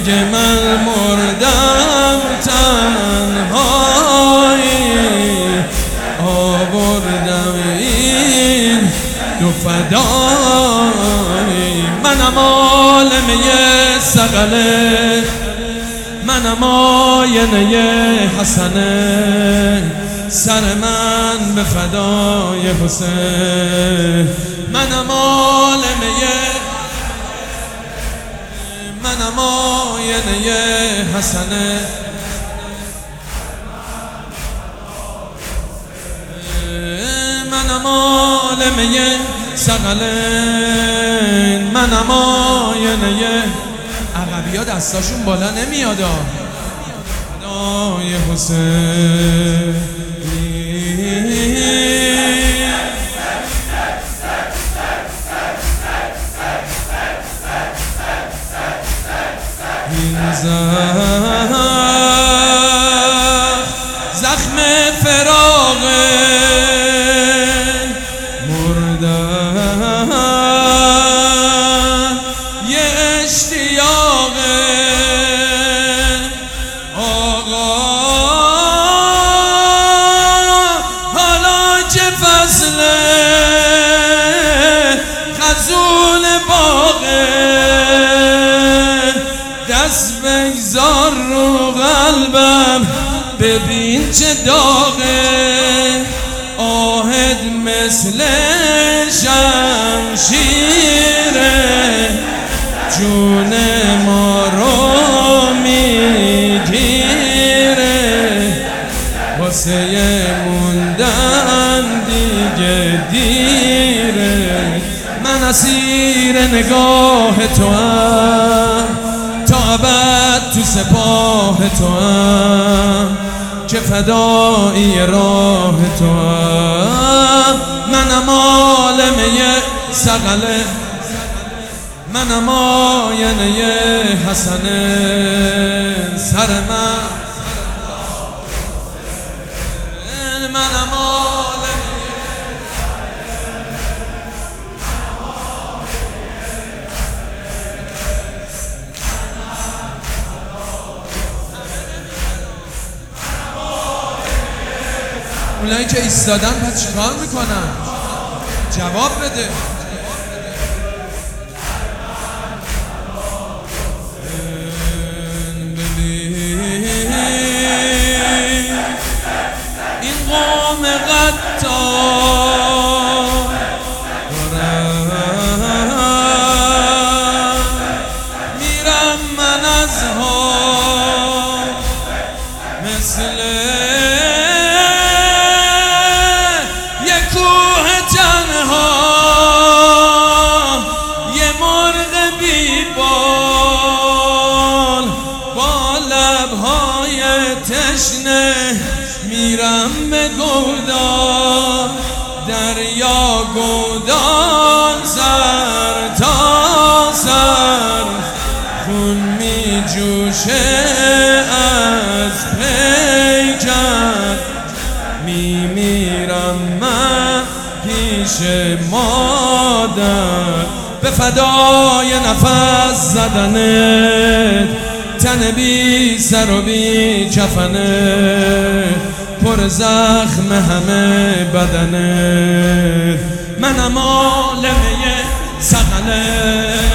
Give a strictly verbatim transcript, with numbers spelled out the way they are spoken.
اگه من مردم تنهایی آوردم این دو فدایی. منم عالم یه سقله، منم آینه حسنه، سر من به فدای حسین. منم عالم یه، منم آینه حسنه، منم عالم یه ثقلین، منم آینه. عقبی ها دستاشون بالا نمیاد فدای حسین. این زخم زخم فراق مردن یه اشتیاق آقا. حالا که فصل خزون باغه، دست بگذار رو قلبم ببین چه داغه. آهد مثل شمشیره، جون ما رو میگیره. واسه موندن دیگه دیره. من اسیر نگاه تو هم، تا ابد تو سپاه تو هم، که فدایی راه تو هم. منم عالم یه ثقله، منم آینه حسنه، سر من منم عالم. اونایی که ایستادن پس چیکار میکنن؟ جواب بده. این قوم قطار میرم من از ها مثل تشنه. میرم به گودان دریا، گودان سر تا سر خون می جوشه از پیکر. می میرم من پیش مادر به فدای نفس زدنت. تن بی سر و بی کفنه، پر زخم همه بدنه. منم عالم یه ثقله،